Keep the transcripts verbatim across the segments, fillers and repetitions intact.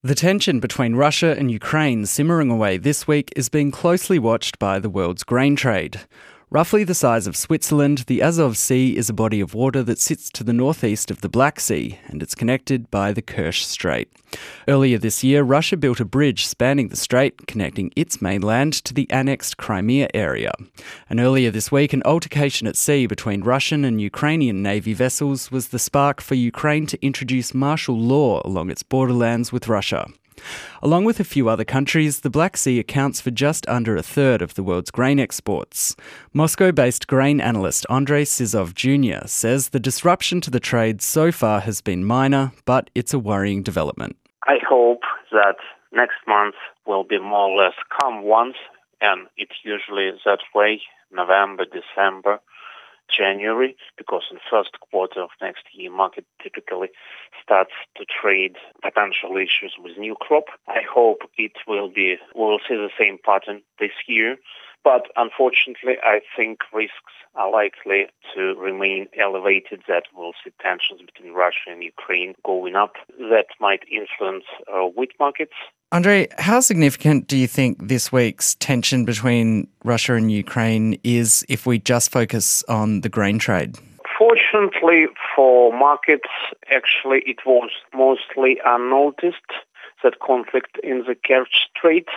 The tension between Russia and Ukraine simmering away this week is being closely watched by the world's grain trade. Roughly the size of Switzerland, the Azov Sea is a body of water that sits to the northeast of the Black Sea, and it's connected by the Kerch Strait. Earlier this year, Russia built a bridge spanning the strait, connecting its mainland to the annexed Crimea area. And earlier this week, an altercation at sea between Russian and Ukrainian Navy vessels was the spark for Ukraine to introduce martial law along its borderlands with Russia. Along with a few other countries, the Black Sea accounts for just under a third of the world's grain exports. Moscow-based grain analyst Andrei Sizov Junior says the disruption to the trade so far has been minor, but it's a worrying development. I hope that next month will be more or less calm ones, and it usually is that way, November, December, January, because in the first quarter of next year, market typically starts to trade potential issues with new crop. I hope it will be, we'll see the same pattern this year. But unfortunately, I think risks are likely to remain elevated, that we'll see tensions between Russia and Ukraine going up. That might influence uh, wheat markets. Andrei, how significant do you think this week's tension between Russia and Ukraine is if we just focus on the grain trade? Fortunately for markets, actually it was mostly unnoticed, that conflict in the Kerch Strait.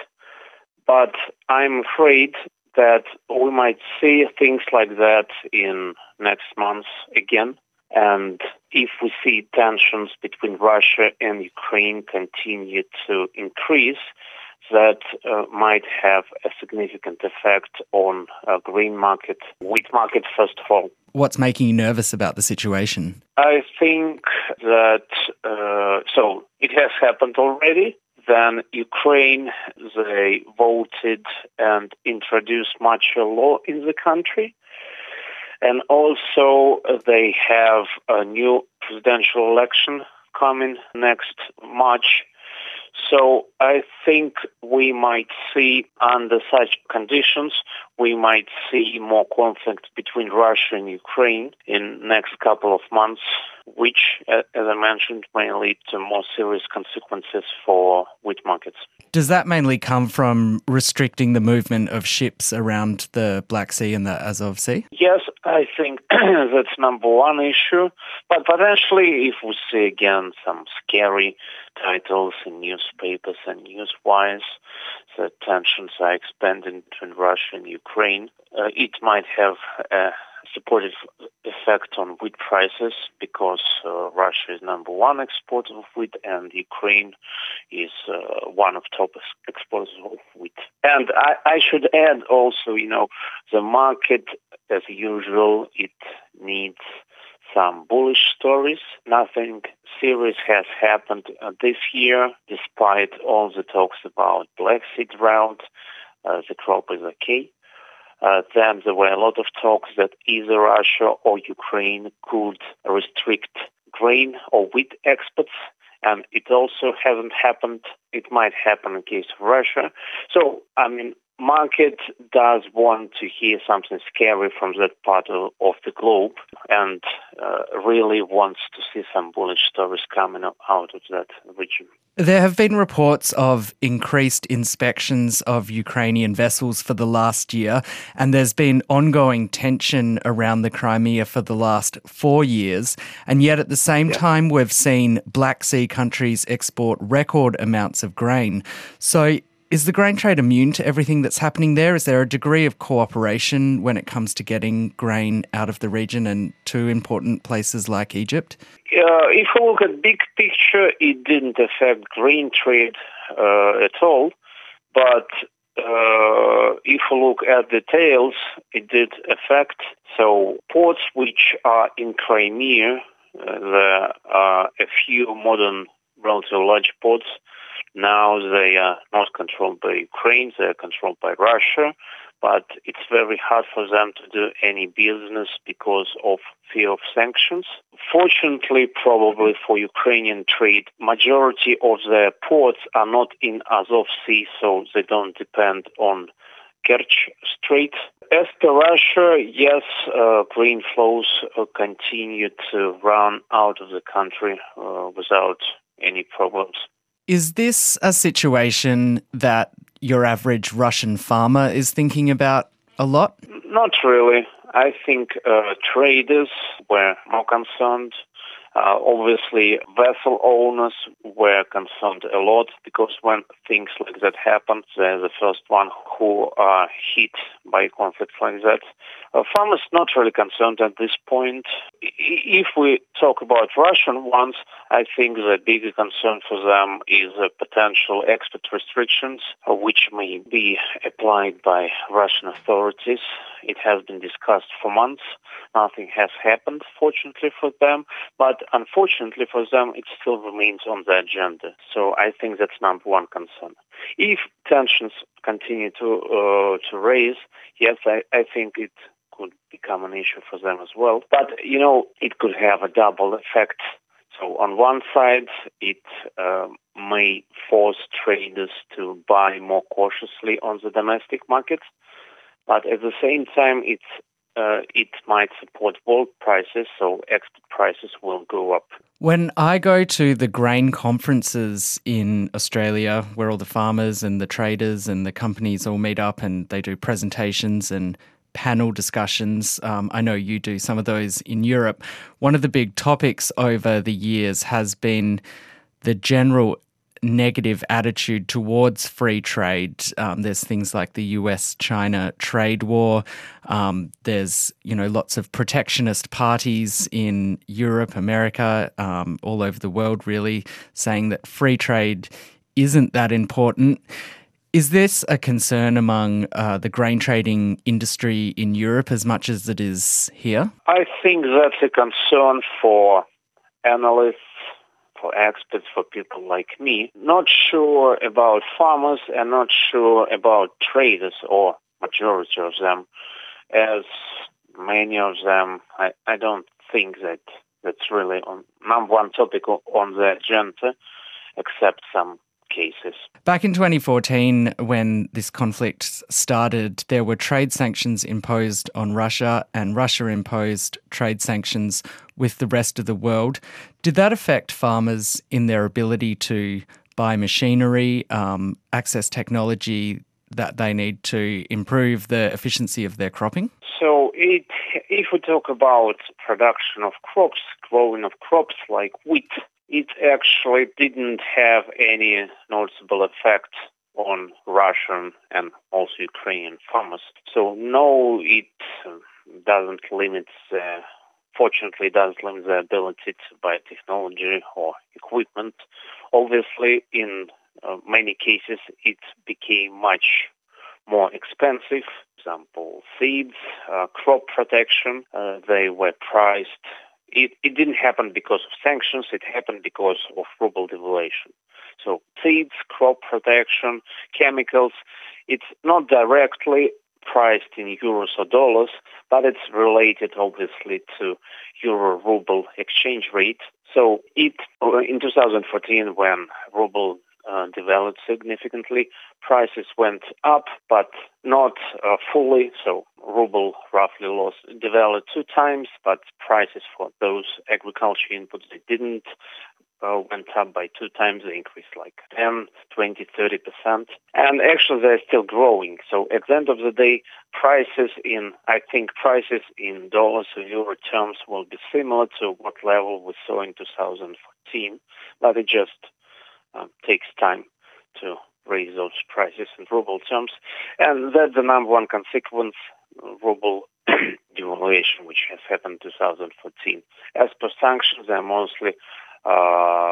But I'm afraid that we might see things like that in next month again. And if we see tensions between Russia and Ukraine continue to increase, that uh, might have a significant effect on uh, grain market, wheat market, first of all. What's making you nervous about the situation? I think that, uh, so it has happened already. Then Ukraine, they voted and introduced martial law in the country. And also uh, they have a new presidential election coming next March. So I think we might see, under such conditions, we might see more conflict between Russia and Ukraine in next couple of months, which, as I mentioned, may lead to more serious consequences for wheat markets. Does that mainly come from restricting the movement of ships around the Black Sea and the Azov Sea? Yes, I think that's number one issue. But potentially, if we see again some scary titles in newspapers and newswires that tensions are expanding between Russia and Ukraine, uh, it might have a supportive effect on wheat prices, because uh, Russia is number one exporter of wheat and Ukraine is uh, one of top exporters of wheat. And I, I should add also, you know, the market, as usual, it needs some bullish stories. Nothing serious has happened uh, this year, despite all the talks about Black Sea drought. Uh, the crop is okay. Uh, then there were a lot of talks that either Russia or Ukraine could restrict grain or wheat exports, and it also hasn't happened. It might happen in case of Russia. So, I mean, market does want to hear something scary from that part of, of the globe, and uh, really wants to see some bullish stories coming out of that region. There have been reports of increased inspections of Ukrainian vessels for the last year, and there's been ongoing tension around the Crimea for the last four years. And yet at the same yeah. time, we've seen Black Sea countries export record amounts of grain. So is the grain trade immune to everything that's happening there? Is there a degree of cooperation when it comes to getting grain out of the region and to important places like Egypt? Uh, if you look at big picture, it didn't affect grain trade uh, at all. But uh, if you look at details, it did affect. So ports which are in Crimea, uh, there are a few modern, relatively large ports. Now they are not controlled by Ukraine, they are controlled by Russia, but it's very hard for them to do any business because of fear of sanctions. Fortunately, probably for Ukrainian trade, majority of their ports are not in Azov Sea, so they don't depend on Kerch Strait. As per Russia, yes, uh, grain flows uh, continue to run out of the country uh, without any problems. Is this a situation that your average Russian farmer is thinking about a lot? Not really. I think uh, traders were more concerned. Uh, obviously, vessel owners were concerned a lot because when things like that happen, they're the first one who are hit by conflicts like that. Uh, farmers not really concerned at this point. I- If we talk about Russian ones, I think the bigger concern for them is uh, potential export restrictions, uh, which may be applied by Russian authorities. It has been discussed for months. Nothing has happened, fortunately for them, but unfortunately for them, it still remains on the agenda. So I think that's number one concern. If tensions continue to uh, to raise, yes, I, I think it could become an issue for them as well. But, you know, it could have a double effect. So on one side, it uh, may force traders to buy more cautiously on the domestic markets, but at the same time, it's Uh, it might support world prices, so export prices will go up. When I go to the grain conferences in Australia, where all the farmers and the traders and the companies all meet up and they do presentations and panel discussions, um, I know you do some of those in Europe, one of the big topics over the years has been the general negative attitude towards free trade. Um, there's things like the U S China trade war. Um, there's, you know, lots of protectionist parties in Europe, America, um, all over the world, really, saying that free trade isn't that important. Is this a concern among uh, the grain trading industry in Europe as much as it is here? I think that's a concern for analysts, for experts, for people like me. Not sure about farmers and not sure about traders, or majority of them. As many of them, I, I don't think that that's really on number one topic on the agenda, except some cases. Back in twenty fourteen, when this conflict started, there were trade sanctions imposed on Russia, and Russia imposed trade sanctions with the rest of the world. Did that affect farmers in their ability to buy machinery, um, access technology that they need to improve the efficiency of their cropping? So it, if we talk about production of crops, growing of crops like wheat, it actually didn't have any noticeable effect on Russian and also Ukrainian farmers. So no, it doesn't limit, uh, fortunately, it doesn't limit the ability to buy technology or equipment. Obviously, in uh, many cases, it became much more expensive. For example, seeds, uh, crop protection, uh, they were priced. It, it didn't happen because of sanctions, it happened because of ruble devaluation. So seeds, crop protection, chemicals, it's not directly priced in euros or dollars, but it's related obviously to euro-ruble exchange rate. So it in two thousand fourteen, when ruble uh, devalued significantly, prices went up, but not uh, fully. So ruble roughly lost, devalued two times, but prices for those agriculture inputs, they didn't, uh, went up by two times. They increased like ten, twenty, thirty percent. And actually they're still growing. So at the end of the day, prices in, I think prices in dollars or euro terms will be similar to what level we saw in two thousand fourteen, but it just uh, takes time to raise those prices in ruble terms. And that's the number one consequence, ruble devaluation, which has happened in two thousand fourteen. As per sanctions, they're mostly uh,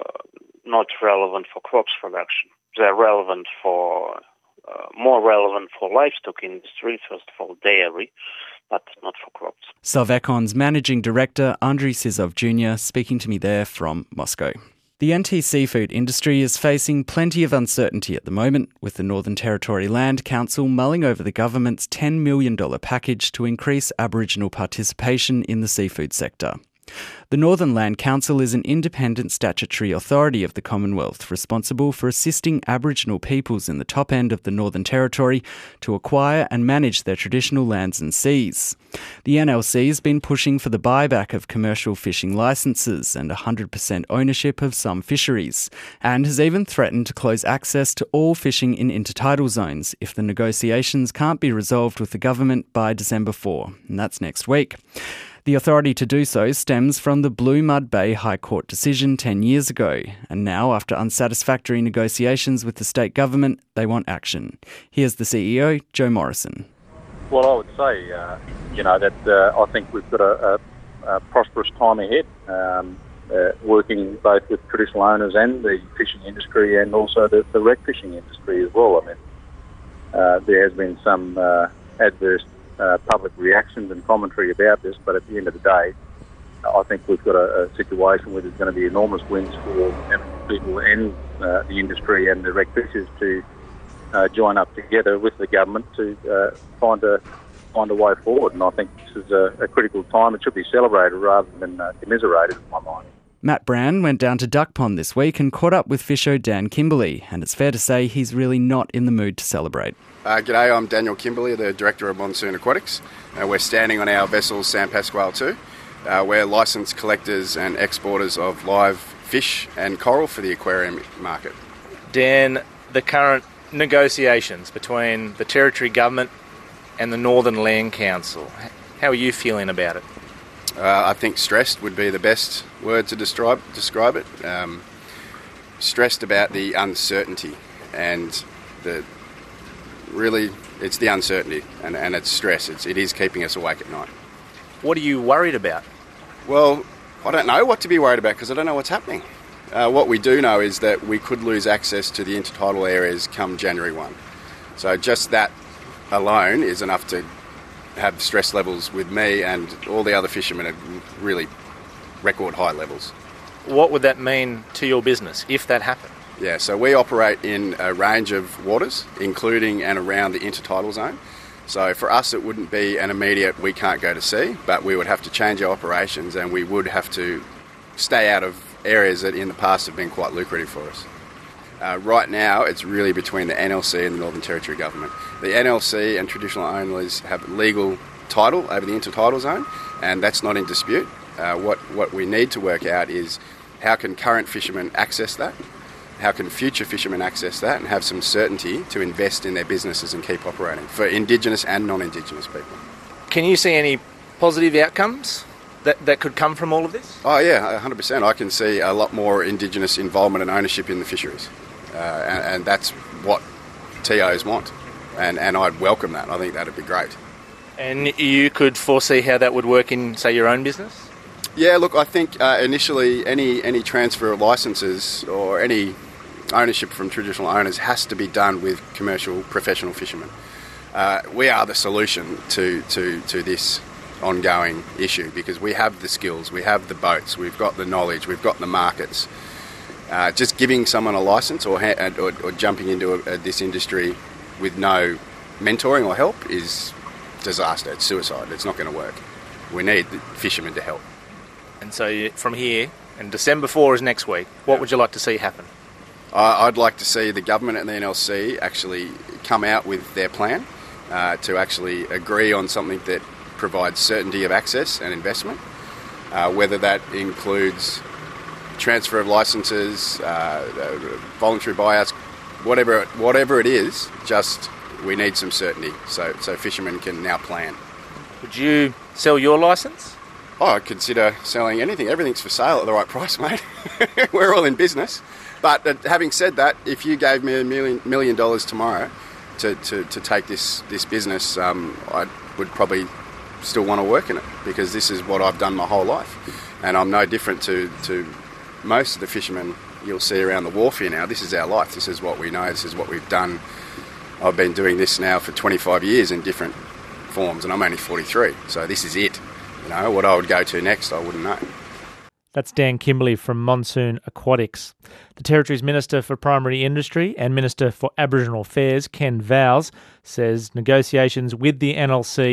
not relevant for crops production. They're relevant for, uh, more relevant for livestock industry, first of all dairy, but not for crops. Salvecon's Managing Director, Andriy Sizov Junior, speaking to me there from Moscow. The N T seafood industry is facing plenty of uncertainty at the moment, with the Northern Territory Land Council mulling over the government's ten million dollars package to increase Aboriginal participation in the seafood sector. The Northern Land Council is an independent statutory authority of the Commonwealth responsible for assisting Aboriginal peoples in the top end of the Northern Territory to acquire and manage their traditional lands and seas. The N L C has been pushing for the buyback of commercial fishing licences and one hundred percent ownership of some fisheries, and has even threatened to close access to all fishing in intertidal zones if the negotiations can't be resolved with the government by December fourth, and that's next week. The authority to do so stems from the Blue Mud Bay High Court decision ten years ago, and now, after unsatisfactory negotiations with the state government, they want action. Here's the C E O, Joe Morrison. Well, I would say, uh, you know, that uh, I think we've got a, a, a prosperous time ahead, um, uh, working both with traditional owners and the fishing industry, and also the, the wreck fishing industry as well. I mean, uh, there has been some uh, adverse Uh, public reactions and commentary about this, but at the end of the day, I think we've got a, a situation where there's going to be enormous wins for people and uh, the industry and the wreck fishers to uh, join up together with the government to uh, find a find a way forward. And I think this is a, a critical time. It should be celebrated rather than uh, commiserated, in my mind. Matt Brown went down to Duck Pond this week and caught up with fisher Dan Kimberley, and it's fair to say he's really not in the mood to celebrate. Uh, g'day, I'm Daniel Kimberley, the Director of Monsoon Aquatics. Uh, we're standing on our vessel San Pasquale two. Uh, we're licensed collectors and exporters of live fish and coral for the aquarium market. Dan, the current negotiations between the Territory Government and the Northern Land Council, how are you feeling about it? Uh, I think stressed would be the best word to describe, describe it. Um, stressed about the uncertainty and the really it's the uncertainty and, and it's stress. It's, it is keeping us awake at night. What are you worried about? Well, I don't know what to be worried about because I don't know what's happening. Uh, what we do know is that we could lose access to the intertidal areas come January first. So just that alone is enough to have stress levels with me and all the other fishermen at really record high levels. What would that mean to your business if that happened? Yeah, so we operate in a range of waters, including and around the intertidal zone. So for us, it wouldn't be an immediate we can't go to sea, but we would have to change our operations and we would have to stay out of areas that in the past have been quite lucrative for us. Uh, right now, it's really between the N L C and the Northern Territory Government. The N L C and traditional owners have legal title over the intertidal zone, and that's not in dispute. Uh, what, what we need to work out is how can current fishermen access that? How can future fishermen access that and have some certainty to invest in their businesses and keep operating for Indigenous and non-Indigenous people? Can you see any positive outcomes that, that could come from all of this? Oh yeah, one hundred percent. I can see a lot more Indigenous involvement and ownership in the fisheries. Uh, and, and that's what T Os want. And, and I'd welcome that. I think that'd be great. And you could foresee how that would work in, say, your own business? Yeah, look, I think uh, initially any, any transfer of licences or any ownership from traditional owners has to be done with commercial professional fishermen. Uh, we are the solution to, to, to this ongoing issue because we have the skills, we have the boats, we've got the knowledge, we've got the markets. Uh, just giving someone a licence or, ha- or, or jumping into a, a, this industry with no mentoring or help is disaster. It's suicide. It's not going to work. We need the fishermen to help. And so you, from here, and December fourth is next week, what yeah. would you like to see happen? I, I'd like to see the government and the N L C actually come out with their plan uh, to actually agree on something that provides certainty of access and investment, uh, whether that includes transfer of licences, uh, voluntary buyouts, whatever whatever it is, just we need some certainty so, so fishermen can now plan. Would you sell your licence? Oh, I'd consider selling anything. Everything's for sale at the right price, mate. We're all in business. But uh, having said that, if you gave me a million million dollars tomorrow to, to, to take this, this business, um, I would probably still want to work in it because this is what I've done my whole life. And I'm no different to, to most of the fishermen you'll see around the wharf here now. This is our life. This is what we know. This is what we've done. I've been doing this now for twenty-five years in different forms, and I'm only forty-three. So this is it. You know, what I would go to next, I wouldn't know. That's Dan Kimberley from Monsoon Aquatics. The Territory's Minister for Primary Industry and Minister for Aboriginal Affairs, Ken Vowles, says negotiations with the N L C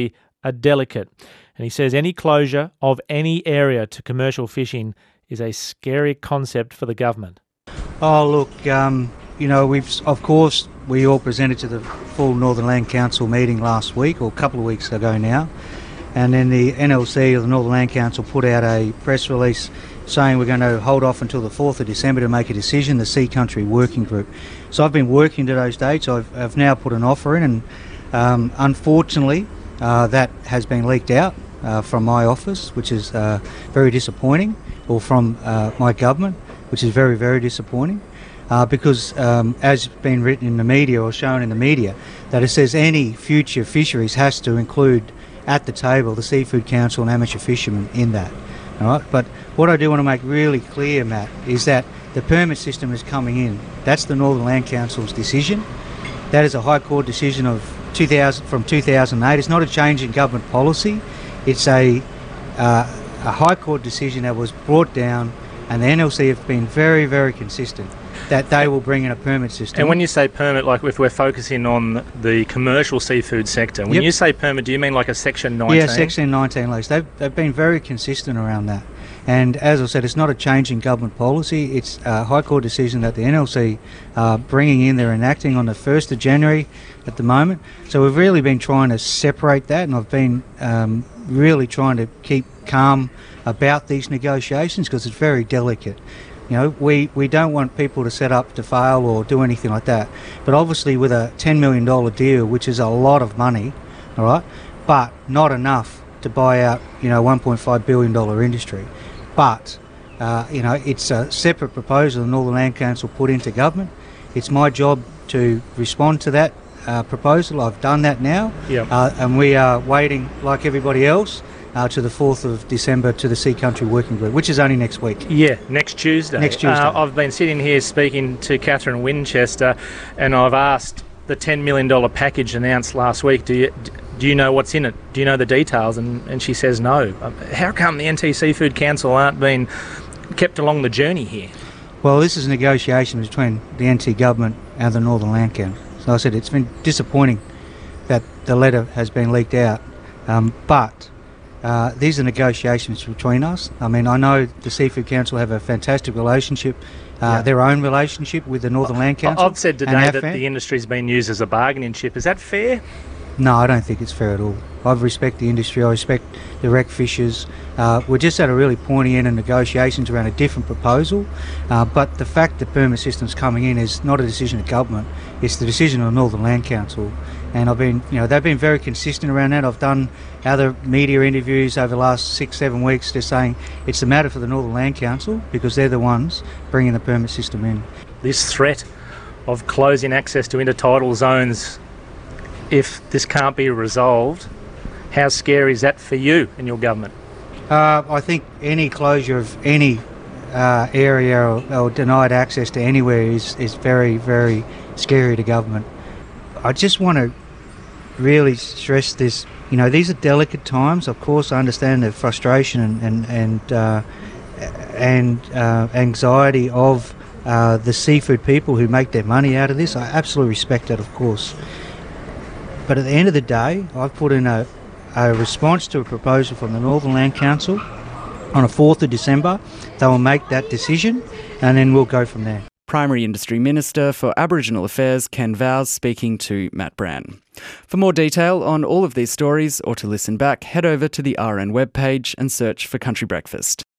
are delicate. And he says any closure of any area to commercial fishing is a scary concept for the government. Oh, look, um, you know, we've, of course, we all presented to the full Northern Land Council meeting last week, or a couple of weeks ago now, and then the N L C, or the Northern Land Council, put out a press release saying we're going to hold off until the fourth of December to make a decision, the Sea Country Working Group. So I've been working to those dates. I've, I've now put an offer in, and um, unfortunately uh, that has been leaked out uh, from my office, which is uh, very disappointing, or from uh, my government, which is very, very disappointing. Uh, because um, as been written in the media or shown in the media, that it says any future fisheries has to include at the table the Seafood Council and amateur fishermen in that. All right? But what I do want to make really clear, Matt, is that the permit system is coming in. That's the Northern Land Council's decision. That is a High Court decision of two thousand from two thousand eight. It's not a change in government policy. It's a, uh, a High Court decision that was brought down, and the N L C have been very, very consistent that they will bring in a permit system. And when you say permit, like if we're focusing on the commercial seafood sector, when yep. you say permit, do you mean like a Section nineteen? Yeah, Section nineteen lease. They've, they've been very consistent around that. And as I said, it's not a change in government policy. It's a High Court decision that the N L C are bringing in, they're enacting on the first of January at the moment. So we've really been trying to separate that, and I've been um, really trying to keep calm about these negotiations because it's very delicate. You know, we, we don't want people to set up to fail or do anything like that. But obviously with a ten million dollars deal, which is a lot of money, all right, but not enough to buy out, you know, one point five billion dollars industry. But, uh, you know, it's a separate proposal the Northern Land Council put into government. It's my job to respond to that uh, proposal. I've done that now. Yep. Uh, and we are waiting, like everybody else, Uh, to the fourth of December to the Sea Country Working Group, which is only next week. Yeah, next Tuesday. Next Tuesday. Uh, I've been sitting here speaking to Catherine Winchester, and I've asked the ten million dollars package announced last week, do you, do you know what's in it? Do you know the details? And, and she says no. How come the N T Seafood Council aren't being kept along the journey here? Well, this is a negotiation between the N T government and the Northern Land Council. So I said it's been disappointing that the letter has been leaked out, um, but Uh, these are negotiations between us. I mean, I know the Seafood Council have a fantastic relationship, uh, yeah. their own relationship with the Northern Land Council. I've said today that the industry's been used as a bargaining chip. Is that fair? No, I don't think it's fair at all. I respect the industry. I respect the wreck fishers. Uh, we're just at a really pointy end of negotiations around a different proposal. Uh, but the fact that permit system's coming in is not a decision of government. It's the decision of the Northern Land Council. And I've been, you know, they've been very consistent around that. I've done other media interviews over the last six, seven weeks just saying it's a matter for the Northern Land Council because they're the ones bringing the permit system in. This threat of closing access to intertidal zones, if this can't be resolved, how scary is that for you and your government? Uh, I think any closure of any uh, area or, or denied access to anywhere is, is very, very scary to government. I just want to really stress this. You know, these are delicate times. Of course, I understand the frustration and and and, uh, and uh, anxiety of uh, the seafood people who make their money out of this. I absolutely respect that, of course. But at the end of the day, I've put in a, a response to a proposal from the Northern Land Council on the fourth of December. They will make that decision, and then we'll go from there. Primary Industry Minister for Aboriginal Affairs Ken Vowles speaking to Matt Brand. For more detail on all of these stories or to listen back, head over to the R N webpage and search for Country Breakfast.